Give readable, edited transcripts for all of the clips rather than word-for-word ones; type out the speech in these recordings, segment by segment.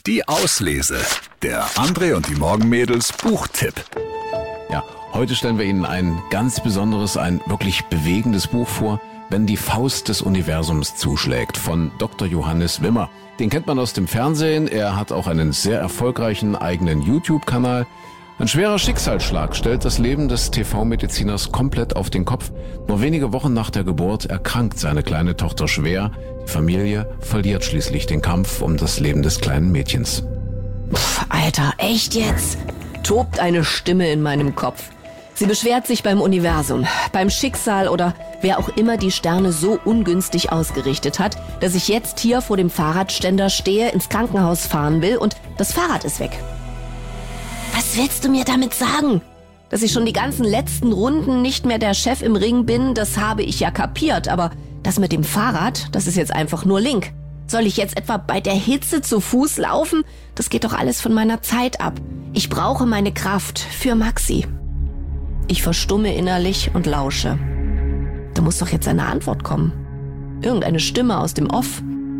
Die Auslese. Der André und die Morgenmädels Buchtipp. Ja, heute stellen wir Ihnen ein ganz besonderes, ein wirklich bewegendes Buch vor, Wenn die Faust des Universums zuschlägt, von Dr. Johannes Wimmer. Den kennt man aus dem Fernsehen, er hat auch einen sehr erfolgreichen eigenen YouTube-Kanal. Ein schwerer Schicksalsschlag stellt das Leben des TV-Mediziners komplett auf den Kopf. Nur wenige Wochen nach der Geburt erkrankt seine kleine Tochter schwer. Die Familie verliert schließlich den Kampf um das Leben des kleinen Mädchens. Alter, echt jetzt? Tobt eine Stimme in meinem Kopf. Sie beschwert sich beim Universum, beim Schicksal oder wer auch immer die Sterne so ungünstig ausgerichtet hat, dass ich jetzt hier vor dem Fahrradständer stehe, ins Krankenhaus fahren will und das Fahrrad ist weg. Was willst du mir damit sagen? Dass ich schon die ganzen letzten Runden nicht mehr der Chef im Ring bin, das habe ich ja kapiert. Aber das mit dem Fahrrad, das ist jetzt einfach nur Link. Soll ich jetzt etwa bei der Hitze zu Fuß laufen? Das geht doch alles von meiner Zeit ab. Ich brauche meine Kraft für Maxi. Ich verstumme innerlich und lausche. Da muss doch jetzt eine Antwort kommen. Irgendeine Stimme aus dem Off.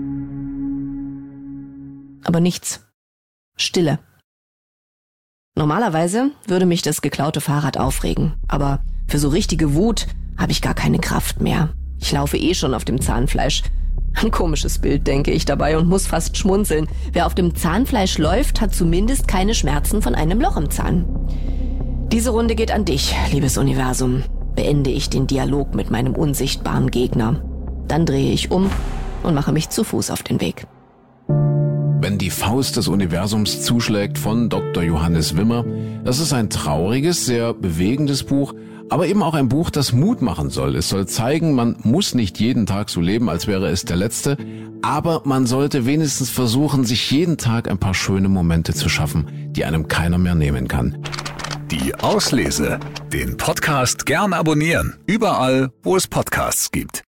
Aber nichts. Stille. Normalerweise würde mich das geklaute Fahrrad aufregen, aber für so richtige Wut habe ich gar keine Kraft mehr. Ich laufe schon auf dem Zahnfleisch. Ein komisches Bild, denke ich dabei und muss fast schmunzeln. Wer auf dem Zahnfleisch läuft, hat zumindest keine Schmerzen von einem Loch im Zahn. Diese Runde geht an dich, liebes Universum. Beende ich den Dialog mit meinem unsichtbaren Gegner. Dann drehe ich um und mache mich zu Fuß auf den Weg. Wenn die Faust des Universums zuschlägt von Dr. Johannes Wimmer. Das ist ein trauriges, sehr bewegendes Buch, aber eben auch ein Buch, das Mut machen soll. Es soll zeigen, man muss nicht jeden Tag so leben, als wäre es der letzte, aber man sollte wenigstens versuchen, sich jeden Tag ein paar schöne Momente zu schaffen, die einem keiner mehr nehmen kann. Die Auslese. Den Podcast gern abonnieren. Überall, wo es Podcasts gibt.